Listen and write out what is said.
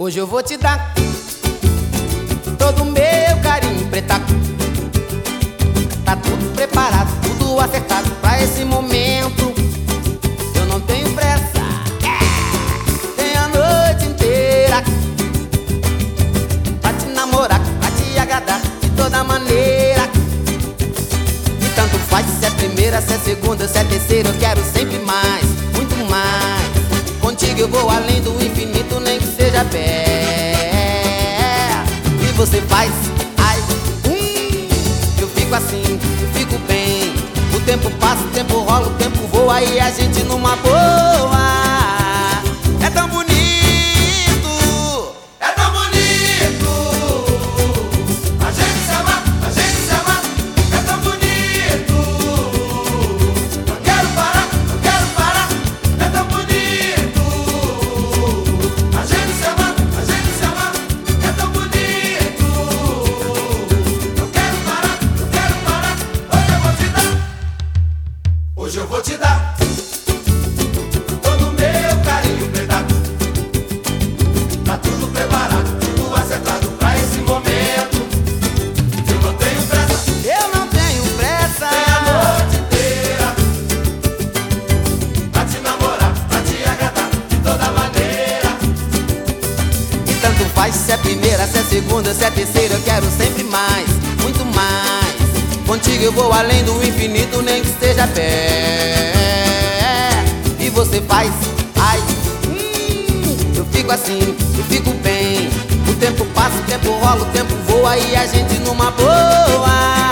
Hoje eu vou te dar todo o meu carinho, preta. Tá tudo preparado, tudo acertado pra esse momento. Eu não tenho pressa, tem a noite inteira pra te namorar, pra te agradar de toda maneira. E tanto faz se é primeira, se é segunda, se é terceira, eu quero sempre mais, muito mais. Contigo eu vou além do infinito, nem que seja pé. E você faz, ai, eu fico assim, eu fico bem. O tempo passa, o tempo rola, o tempo voa e a gente numa boa. É tão bonito, É tão bonito a gente se amar, a gente se amar. É tão bonito, não quero parar, não quero parar. É tão bonito a gente se amar, a gente se amar. É tão bonito, não quero parar, não quero parar. Hoje eu vou te dar todo o meu carinho, preta. Tá tudo preparado, tudo acertado pra esse momento. Eu não tenho pressa, eu não tenho pressa. tem a noite inteira pra te namorar, pra te agradar de toda maneira. E tanto faz se é primeira, se é segunda, se é terceira, eu quero sempre mais, muito mais. Contigo eu vou além do infinito, nem que seja pé. E você faz, ai, eu fico assim, eu fico bem. O tempo passa, o tempo rola, o tempo voa e a gente numa boa.